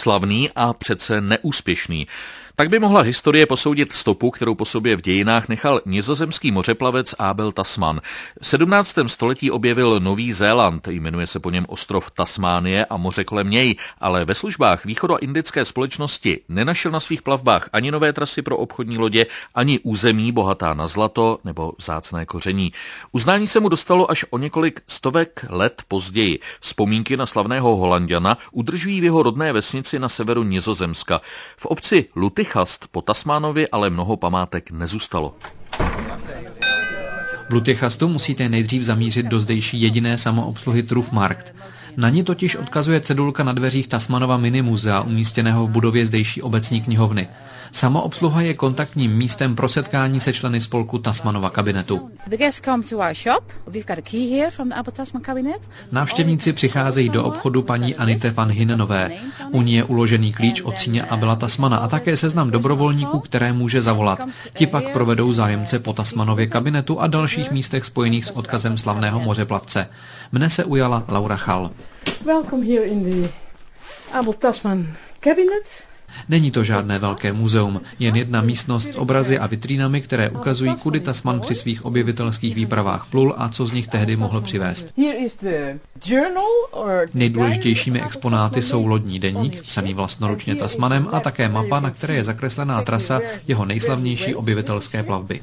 slavný a přece neúspěšný. Tak by mohla historie posoudit stopu, kterou po sobě v dějinách nechal nizozemský mořeplavec Abel Tasman. V 17. století objevil Nový Zéland, jmenuje se po něm ostrov Tasmánie a moře kolem něj, ale ve službách východoindické společnosti nenašel na svých plavbách ani nové trasy pro obchodní lodě, ani území bohatá na zlato nebo vzácné koření. Uznání se mu dostalo až o několik stovek let později. Vzpomínky na slavného Holanďana udržují v jeho rodné vesnici na severu Nizozemska. V obci Lutychast po Tasmánovi ale mnoho památek nezůstalo. V Lutychastu musíte nejdřív zamířit do zdejší jediné samoobsluhy Trufmarkt. Na ní totiž odkazuje cedulka na dveřích Tasmanova minimuzea umístěného v budově zdejší obecní knihovny. Samoobsluha je kontaktním místem pro setkání se členy spolku Tasmanova kabinetu. Návštěvníci přicházejí do obchodu paní Anite van Hinnenové. U ní je uložený klíč od síně Abela Tasmana a také seznam dobrovolníků, které může zavolat. Ti pak provedou zájemce po Tasmanově kabinetu a dalších místech spojených s odkazem slavného mořeplavce. Mne se ujala Laura Chal. Welcome here in the Abel Tasman cabinet. Není to žádné velké muzeum, jen jedna místnost s obrazy a vitrínami, které ukazují, kudy Tasman při svých objevitelských výpravách plul a co z nich tehdy mohl přivést. Nejdůležitějšími exponáty jsou lodní deník, psaný vlastnoručně Tasmanem, a také mapa, na které je zakreslená trasa jeho nejslavnější objevitelské plavby.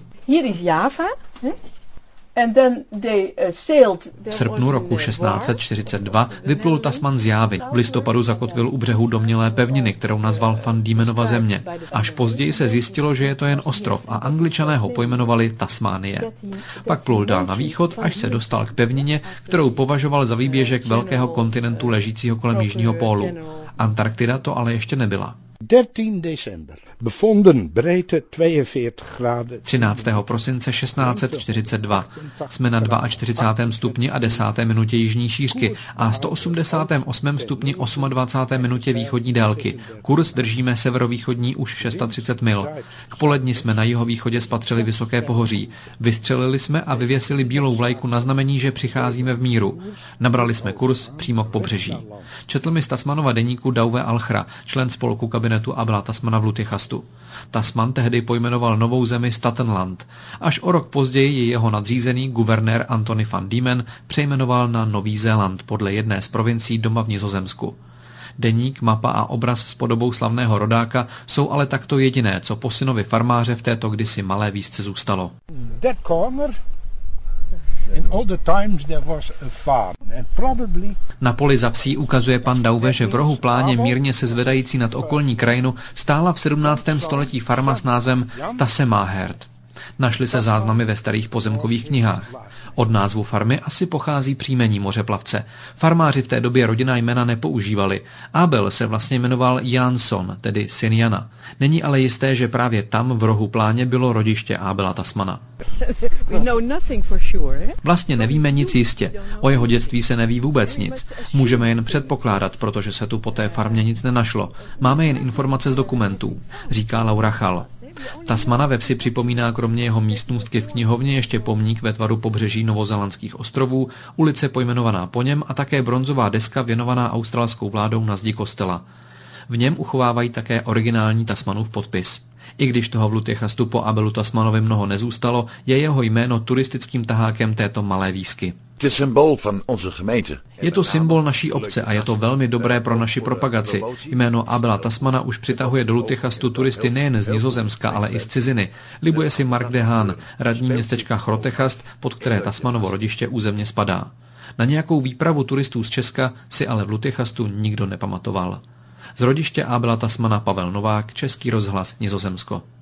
V srpnu roku 1642 vyplul Tasman z Jávy. V listopadu zakotvil u břehu domnělé pevniny, kterou nazval Van Diemenova země. Až později se zjistilo, že je to jen ostrov a Angličané ho pojmenovali Tasmánie. Pak plul dál na východ, až se dostal k pevnině, kterou považoval za výběžek velkého kontinentu ležícího kolem jižního pólu. Antarktida to ale ještě nebyla. 13 december. Bevonden breedte 42 graden. 13. prosince 1642. Jsme na 42. stupni a 10. minutě jižní šířky a 188. stupni 28. minutě východní délky. Kurz držíme severovýchodní už 630 mil. K poledni jsme na jihovýchodě spatřili vysoké pohoří. Vystřelili jsme a vyvěsili bílou vlajku na znamení, že přicházíme v míru. Nabrali jsme kurz přímo k pobřeží. Četl mi z Tasmanova deníku Douwe Alchra, člen spolku kabinetu Abela Tasmana v Lutychastu. Tasman tehdy pojmenoval novou zemi Statenland. Až o rok později ji jeho nadřízený guvernér Anthony van Diemen přejmenoval na Nový Zéland podle jedné z provincií doma v Nizozemsku. Deník, mapa a obraz s podobou slavného rodáka jsou ale takto jediné, co po synovi farmáře v této kdysi malé vísce zůstalo. Na poli za vsí ukazuje pan Douwe, že v rohu pláně mírně se zvedající nad okolní krajinu stála v 17. století farma s názvem Tassemahert. Našly se záznamy ve starých pozemkových knihách. Od názvu farmy asi pochází příjmení mořeplavce. Farmáři v té době rodinná jména nepoužívali. Abel se vlastně jmenoval Jansson, tedy syn Jana. Není ale jisté, že právě tam v rohu pláně bylo rodiště Abela Tasmana. Vlastně nevíme nic jistě. O jeho dětství se neví vůbec nic. Můžeme jen předpokládat, protože se tu po té farmě nic nenašlo. Máme jen informace z dokumentů, říká Laura Chal. Tasmana ve vsi připomíná kromě jeho místnostky v knihovně ještě pomník ve tvaru pobřeží Novozélandských ostrovů, ulice pojmenovaná po něm a také bronzová deska věnovaná australskou vládou na zdi kostela. V něm uchovávají také originální Tasmanův podpis. I když toho v Lutychastu po Abelu Tasmanovi mnoho nezůstalo, je jeho jméno turistickým tahákem této malé výsky. Je to symbol naší obce a je to velmi dobré pro naši propagaci. Jméno Abela Tasmana už přitahuje do Lutychastu turisty nejen z Nizozemska, ale i z ciziny. Libuje si Mark de Haan, radní městečka Grootegast, pod které Tasmanovo rodiště územně spadá. Na nějakou výpravu turistů z Česka si ale v Lutychastu nikdo nepamatoval. Z rodiště Abela Tasmana Pavel Novák, Český rozhlas, Nizozemsko.